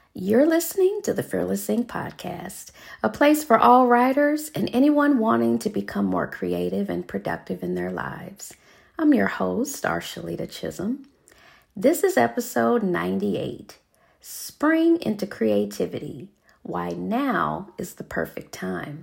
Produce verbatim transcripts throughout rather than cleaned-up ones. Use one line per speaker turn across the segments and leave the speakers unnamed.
You're listening to the Fearless Inc podcast, a place for all writers and anyone wanting to become more creative and productive in their lives. I'm your host, Arshalita Chisholm. This is episode ninety-eight, Spring into Creativity, Why Now is the Perfect Time.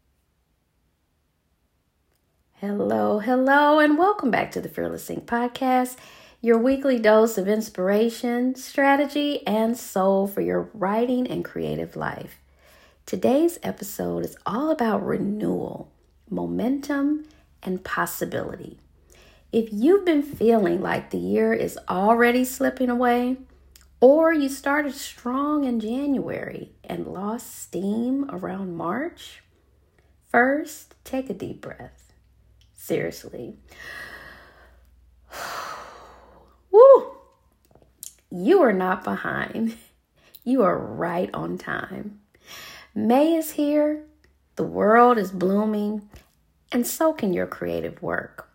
Hello, hello, and welcome back to the Fearless Inc podcast, your weekly dose of inspiration, strategy, and soul for your writing and creative life. Today's episode is all about renewal, momentum, and possibility. If you've been feeling like the year is already slipping away, or you started strong in January and lost steam around March, first, take a deep breath. Seriously. Woo! You are not behind. You are right on time. May is here, the world is blooming, and so can your creative work.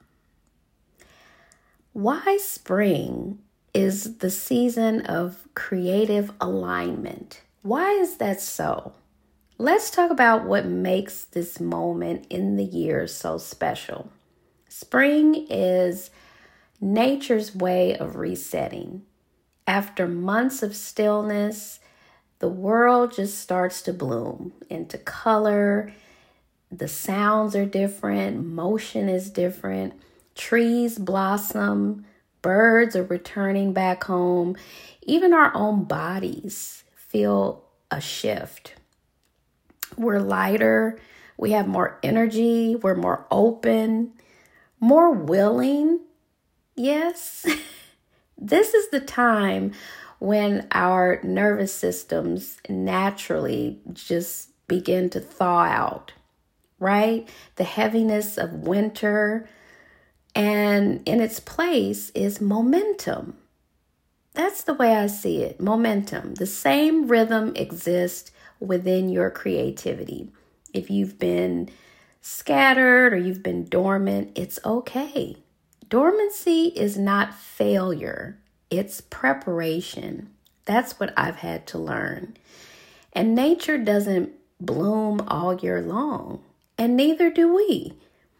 Why spring is the season of creative alignment? Why is that so? Let's talk about what makes this moment in the year so special. Spring is nature's way of resetting. After months of stillness, the world just starts to bloom into color. The sounds are different. Motion is different. Trees blossom. Birds are returning back home. Even our own bodies feel a shift. We're lighter. We have more energy. We're more open, more willing. Yes, this is the time when our nervous systems naturally just begin to thaw out, right? The heaviness of winter, and in its place is momentum. That's the way I see it, momentum. The same rhythm exists within your creativity. If you've been scattered or you've been dormant, it's okay. Dormancy is not failure, it's preparation. That's what I've had to learn. And nature doesn't bloom all year long, and neither do we.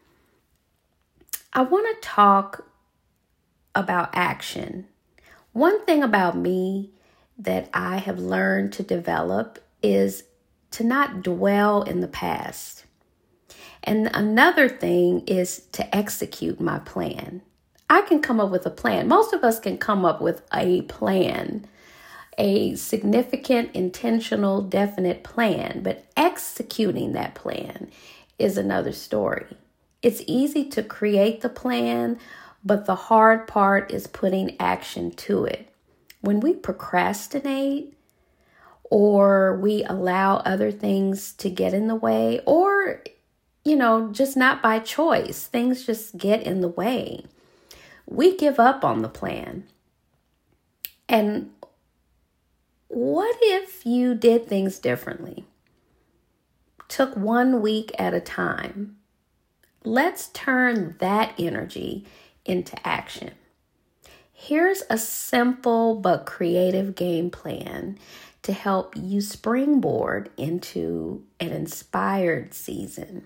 I want to talk about action. One thing about me that I have learned to develop is to not dwell in the past. And another thing is to execute my plan. I can come up with a plan. Most of us can come up with a plan, a significant, intentional, definite plan, but executing that plan is another story. It's easy to create the plan, but the hard part is putting action to it. When we procrastinate, or we allow other things to get in the way, or you know, just not by choice. Things just get in the way. We give up on the plan. And what if you did things differently? Took one week at a time. Let's turn that energy into action. Here's a simple but creative game plan to help you springboard into an inspired season.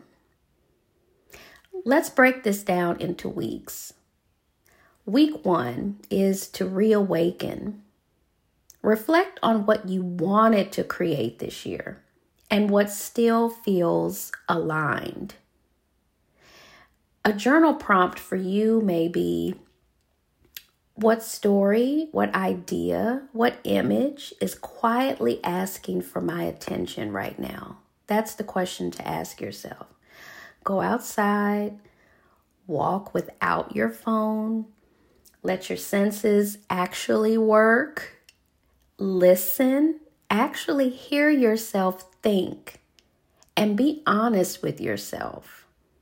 Let's break this down into weeks. Week one is to reawaken. Reflect on what you wanted to create this year and what still feels aligned. A journal prompt for you may be, what story, what idea, what image is quietly asking for my attention right now? That's the question to ask yourself. Go outside, walk without your phone, let your senses actually work, listen, actually hear yourself think, and be honest with yourself.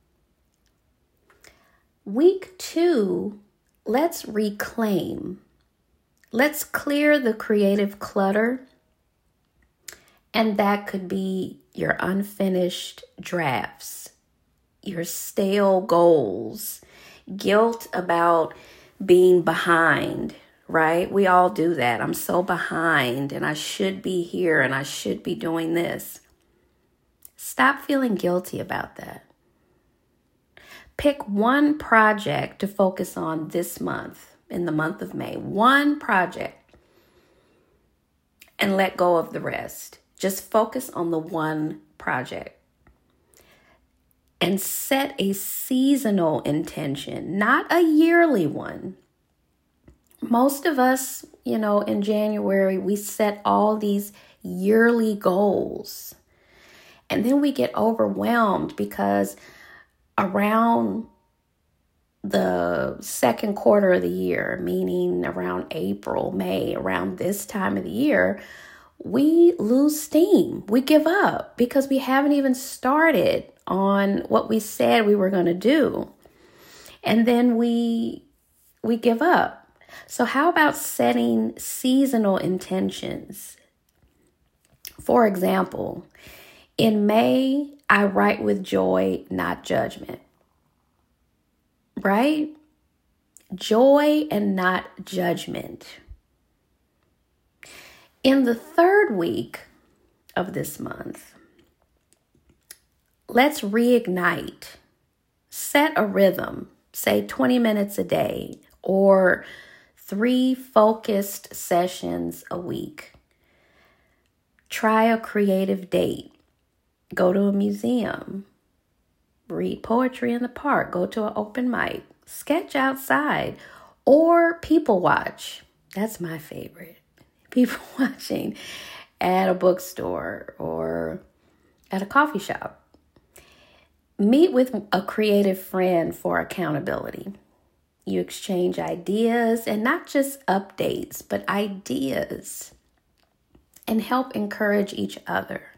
Week two, let's reclaim. Let's clear the creative clutter, and that could be your unfinished drafts, your stale goals, guilt about being behind, right? We all do that. I'm so behind and I should be here and I should be doing this. Stop feeling guilty about that. Pick one project to focus on this month, in the month of May. One project. And let go of the rest. Just focus on the one project. And set a seasonal intention, not a yearly one. Most of us, you know, in January, we set all these yearly goals. And then we get overwhelmed because around the second quarter of the year, meaning around April, May, around this time of the year, we lose steam. We give up because we haven't even started on what we said we were going to do. And then we we give up. So how about setting seasonal intentions? For example, in May, I write with joy, not judgment. Right? Joy and not judgment. In the third week of this month, let's reignite. Set a rhythm, say twenty minutes a day or three focused sessions a week. Try a creative date. Go to a museum. Read poetry in the park. Go to an open mic. Sketch outside. Or people watch. That's my favorite. People watching at a bookstore or at a coffee shop. Meet with a creative friend for accountability. You exchange ideas and not just updates, but ideas. And help encourage each other.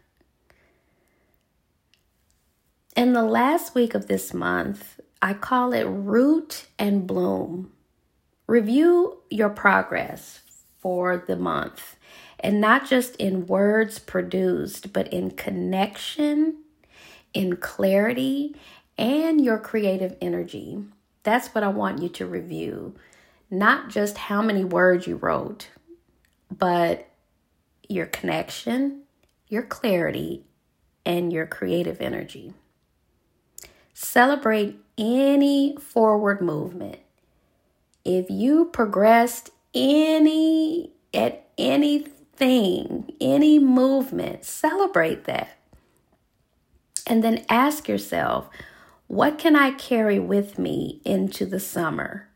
In the last week of this month, I call it Root and Bloom. Review your progress for the month, and not just in words produced, but in connection, in clarity, and your creative energy. That's what I want you to review. Not just how many words you wrote, but your connection, your clarity, and your creative energy. Celebrate any forward movement. If you progressed any at anything, any movement, celebrate that. And then ask yourself, what can I carry with me into the summer?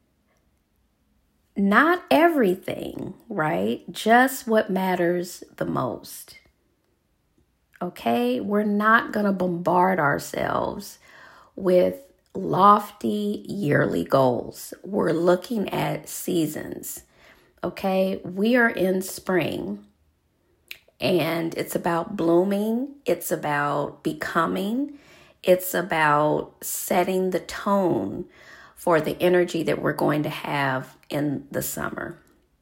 Not everything, right? Just what matters the most. Okay? We're not going to bombard ourselves with lofty yearly goals. We're looking at seasons. Okay? We are in spring. And it's about blooming. It's about becoming. It's about setting the tone for the energy that we're going to have in the summer.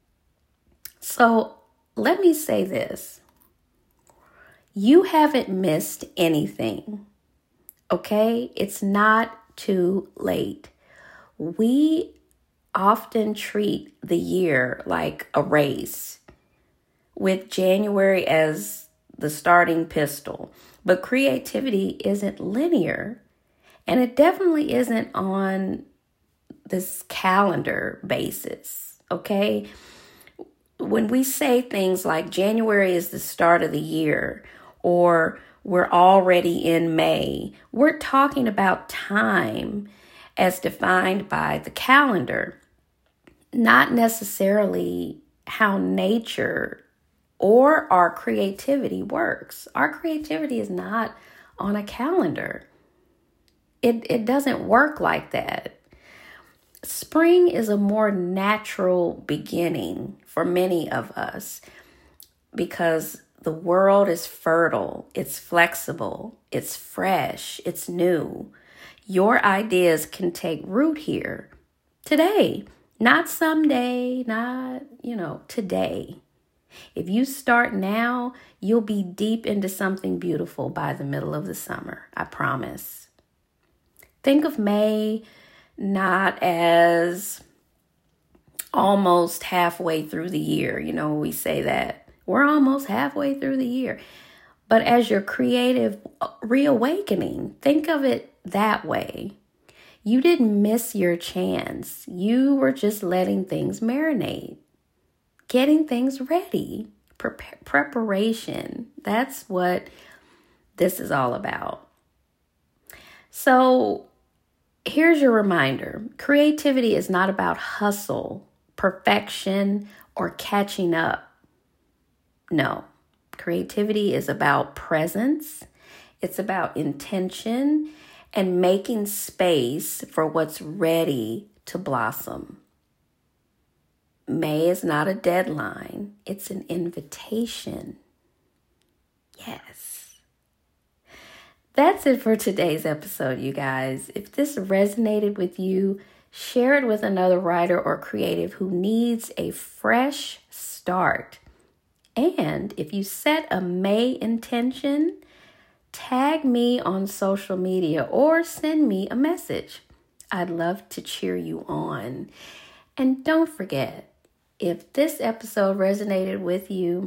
So let me say this. You haven't missed anything. Okay? It's not too late. We often treat the year like a race, with January as the starting pistol. But creativity isn't linear, and it definitely isn't on this calendar basis, okay? When we say things like January is the start of the year, or we're already in May, we're talking about time as defined by the calendar, not necessarily how nature or our creativity works. Our creativity is not on a calendar. It, it doesn't work like that. Spring is a more natural beginning for many of us because the world is fertile, it's flexible, it's fresh, it's new. Your ideas can take root here today, not someday, not, you know, today. If you start now, you'll be deep into something beautiful by the middle of the summer, I promise. Think of May not as almost halfway through the year. You know, we say that we're almost halfway through the year. But as your creative reawakening, think of it that way. You didn't miss your chance. You were just letting things marinate, getting things ready, Pre- preparation. That's what this is all about. So here's your reminder. Creativity is not about hustle, perfection, or catching up. No, creativity is about presence. It's about intention and making space for what's ready to blossom. May is not a deadline. It's an invitation. Yes. That's it for today's episode, you guys. If this resonated with you, share it with another writer or creative who needs a fresh start. And if you set a May intention, tag me on social media or send me a message. I'd love to cheer you on. And don't forget, if this episode resonated with you,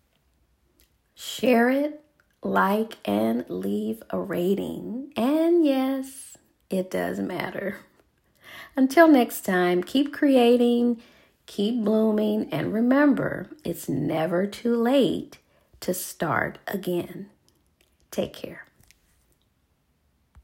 share it, like, and leave a rating. And yes, it does matter. Until next time, keep creating, keep blooming, and remember, it's never too late to start again. Take care.